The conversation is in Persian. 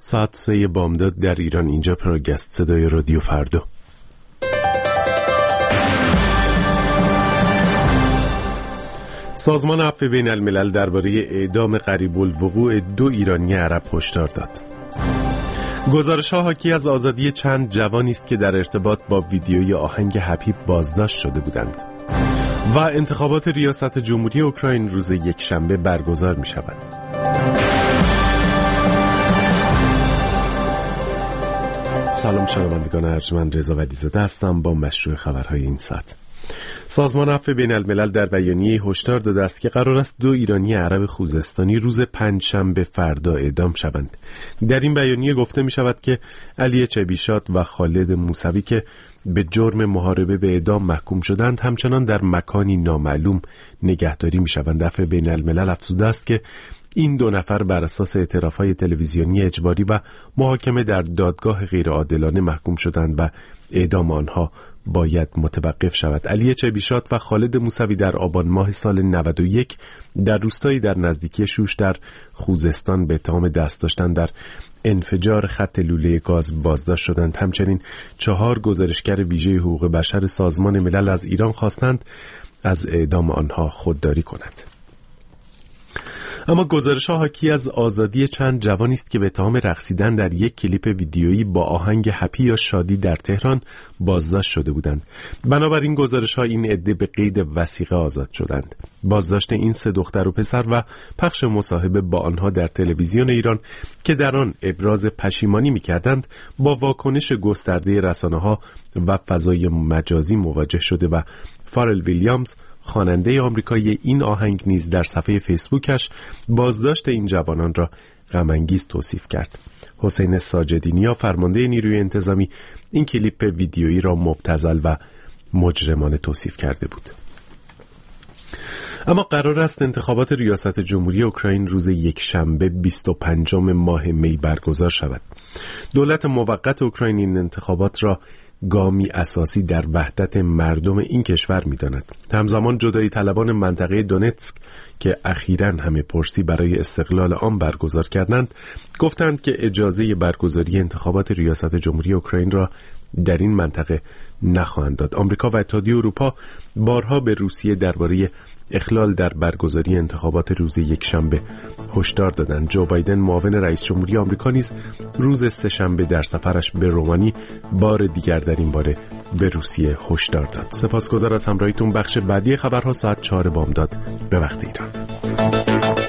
ساعت 3 بامداد در ایران. اینجا پراگست، صدای رادیو فردا. سازمان عفو بین الملل درباره اعدام قریب الوقوع 2 ایرانی عرب هشدار داد. گزارش‌ها حاکی از آزادی چند جوانی است که در ارتباط با ویدیوی آهنگ هپی بازداشت شده بودند. و انتخابات ریاست جمهوری اوکراین روز یکشنبه برگزار می‌شود. سلام شنوندگان ارجمند، رضا ولیزاده هستم با مشروع خبرهای این ساعت. سازمان عفو بین الملل در بیانیه هشدار داده است که قرار است 2 ایرانی عرب خوزستانی روز پنجشنبه فردا اعدام شوند. در این بیانیه گفته می شود که علی چبیشات و خالد موسوی که به جرم محاربه به اعدام محکوم شدند همچنان در مکانی نامعلوم نگهداری می شوند. عفو بین الملل افزوده است که این 2 نفر بر اساس اعترافات تلویزیونی اجباری و محاکمه در دادگاه غیرعادلانه محکوم شدند و اعدام آنها باید متوقف شود. علی چبیشات و خالد موسوی در آبان ماه سال 91 در روستایی در نزدیکی شوش در خوزستان به اتهام دست داشتن در انفجار خط لوله گاز بازداشت شدند. همچنین 4 گزارشگر ویژه حقوق بشر سازمان ملل از ایران خواستند از اعدام آنها خودداری کند. اما گزارش‌ها حاکی از آزادی چند جوانی است که به اتهام رقصیدن در یک کلیپ ویدیویی با آهنگ هپی یا شادی در تهران بازداشت شده بودند. بنابراین گزارش‌ها این عده به قید وثیقه آزاد شدند. بازداشت این 3 دختر و پسر و پخش مصاحبه با آنها در تلویزیون ایران که در آن ابراز پشیمانی می‌کردند با واکنش گسترده رسانه‌ها و فضای مجازی مواجه شده و فارل ویلیامز خواننده آمریکایی این آهنگ نیز در صفحه فیسبوکش بازداشت این جوانان را غم‌انگیز توصیف کرد. حسین ساجدینیا فرمانده نیروی انتظامی این کلیپ ویدیویی را مبتذل و مجرمانه توصیف کرده بود. اما قرار است انتخابات ریاست جمهوری اوکراین روز یکشنبه 25 ماه می برگزار شود. دولت موقت اوکراین این انتخابات را گامی اساسی در وحدت مردم این کشور می‌داند. همزمان جدایی طلبان منطقه دونتسک که اخیراً همه پرسی برای استقلال آن برگزار کردند گفتند که اجازه برگزاری انتخابات ریاست جمهوری اوکراین را در این منطقه نخواهند داد. آمریکا و اتحادیه اروپا بارها به روسیه درباره اخلال در برگزاری انتخابات روز یکشنبه هشدار دادند. جو بایدن معاون رئیس جمهوری آمریکا نیز روز سه‌شنبه در سفرش به رومانی بار دیگر در این باره به روسیه هشدار داد. سپاسگزار از همراهیتون. بخش بعدی خبرها ساعت 4 بامداد به وقت ایران.